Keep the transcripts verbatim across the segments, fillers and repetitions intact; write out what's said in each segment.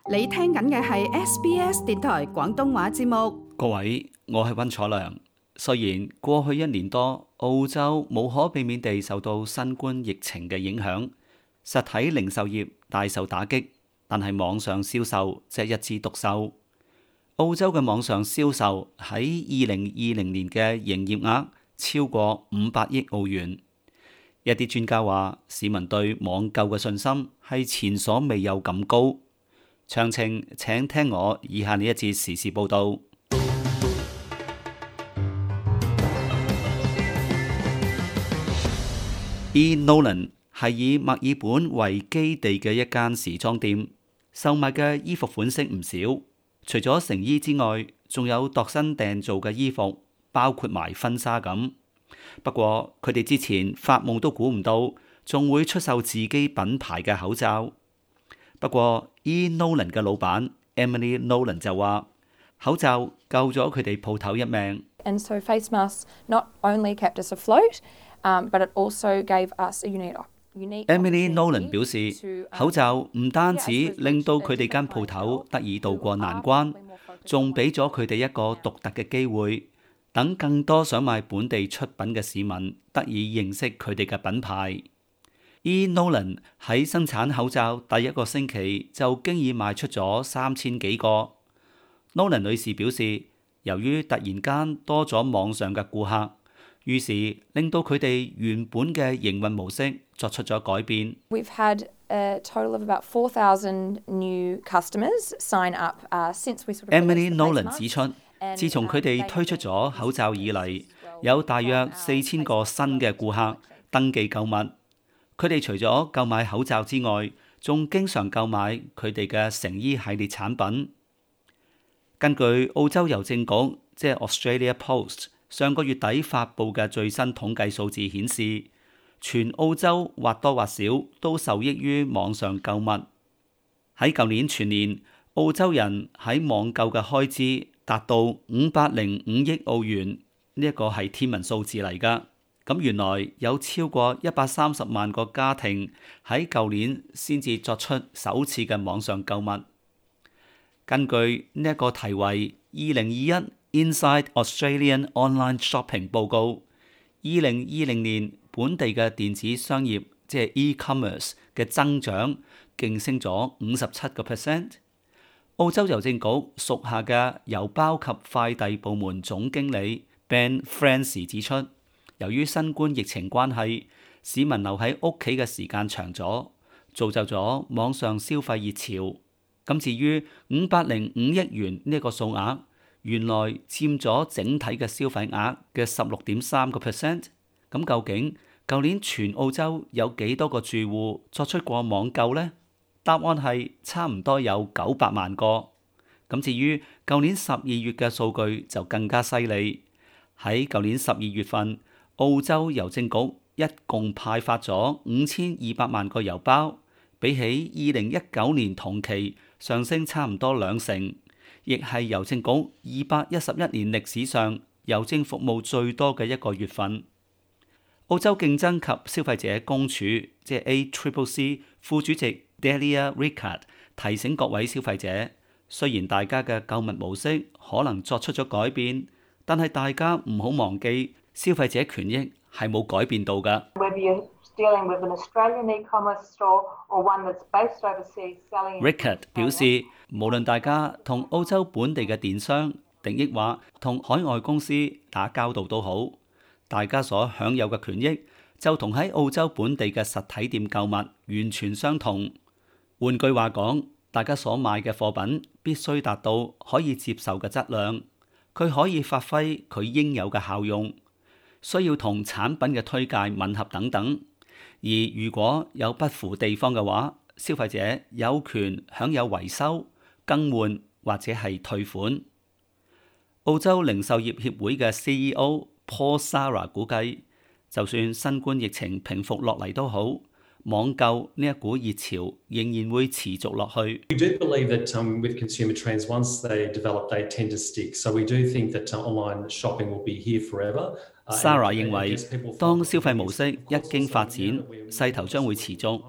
你聽緊嘅係 S B S 電台廣東話節目。 各位，我係溫楚良。雖然過去一年多，澳洲無可避免地受到新冠疫情嘅影響，實體零售業大受打擊，但係網上銷售則一枝獨秀。澳洲嘅網上銷售喺二零二零年嘅營業額超過五百億澳元。一啲專家話，市民對網購嘅信心係前所未有咁高。詳情請聽我以下呢一節時事報導。E. Nolan 係以墨爾本為基地嘅一間時裝店，售賣嘅衣服款式唔少，除咗成衣之外，仲有度身訂造嘅衣服，包括埋婚紗咁。不過佢哋之前發夢都估唔到，仲會出售自己品牌嘅口罩。不過 E. Nolan 嘅老闆 Emily Nolan 就話，口罩救咗佢哋鋪頭一命。 And so face masks not only kept us afloat, um, but it also gave us a unique unique. Emily Nolan 表示，口罩唔單止令到佢哋間鋪頭得以渡過難關，仲俾咗佢哋一個獨特嘅機會，等更多想買本地出品嘅市民得以認識佢哋嘅品牌。E. Nolan 喺生產口罩第一個星期就經已賣出咗三千幾個。Nolan 女士表示，由於突然間多咗網上嘅顧客，於是令到佢哋原本嘅營運模式作出咗改變。 We've had a total of about four thousand new customers sign up uh, since we sort of. Emily Nolan 指出，自從佢哋推出咗口罩以嚟，有大約四千個新嘅顧客登記購物。佢哋除咗購買口罩之外，仲經常購買佢哋嘅成衣系列產品。根據澳洲郵政局，即係 Australia Post， 上個月底發布嘅最新統計數字顯示，全澳洲或多或少都受益於網上購物。喺舊年全年，澳洲人喺網購嘅開支達到五百零五億澳元，呢一個係天文數字嚟㗎。咁原來有超過一百三十萬個家庭喺舊年先至作出首次嘅網上購物。根據呢一個題為《二零二一 Inside Australian Online Shopping》報告，二零二零年本地嘅電子商業即係 e-commerce 嘅增長勁升咗五十七個 percent。澳洲郵政局屬下嘅郵包及快遞部門總經理 Ben Francis 指出，由於新冠疫情關係，市民留喺屋企嘅時間長咗，造就咗網上消費熱潮。咁至於五百零五億元呢個數額，原來佔咗整體嘅消費額嘅十六點三個 percent。咁究竟舊年全澳洲有幾多個住戶作出過網購呢？答案係差唔多有九百萬個。咁至於舊年十二月嘅數據就更加犀利。喺舊年十二月份，澳洲郵政局一共派發咗五千二百萬個郵包，比起二零一九年同期上升差唔多兩成，亦係郵政局二百一十一年歷史上郵政服務最多嘅一個月份。澳洲競爭及消費者公署即係 A C C C 副主席 Delia Rickard 提醒各位消費者，雖然大家嘅購物模式可能作出咗改變，但係大家唔好忘記，消費者權益係冇改變到㗎。Rickard 表示，無論大家同澳洲本地嘅電商，定抑或同海外公司打交道都好，大家所享有嘅權益就同喺澳洲本地嘅實體店購物完全相同。換句話講，大家所買嘅貨品必須達到可以接受嘅質量，佢可以發揮佢應有嘅效用，需要同產品嘅推介吻合等等。而如果有不符地方嘅話，消費者有權享有維修、更換或者係退款。澳洲零售業協會嘅 C E O Paul Sarah 估計，就算新冠疫情平復落嚟都好，網購呢一股熱潮仍然會持續落去。 We do believe that um, with consumer trends, once they develop, they tend to stick. So we do think that uh, online shopping will be here forever. Sarah 認為，當消費模式一經發展，勢頭將會持續。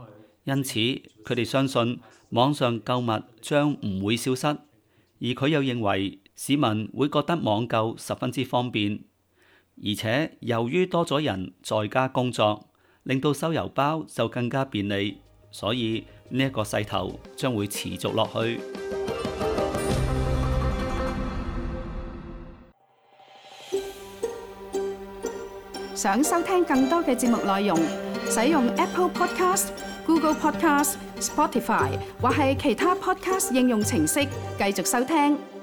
因此佢哋相信網上購物將唔會消失，而佢又認為市民會覺得網購十分之方便，而且由於多咗人在家工作，令到收郵包就更加便利，所以呢一個勢頭將會持續落去。 想收聽更多嘅節目內容，使用 Apple Podcast、Google Podcast、Spotify 或係其他 Podcast 應用程式繼續收聽。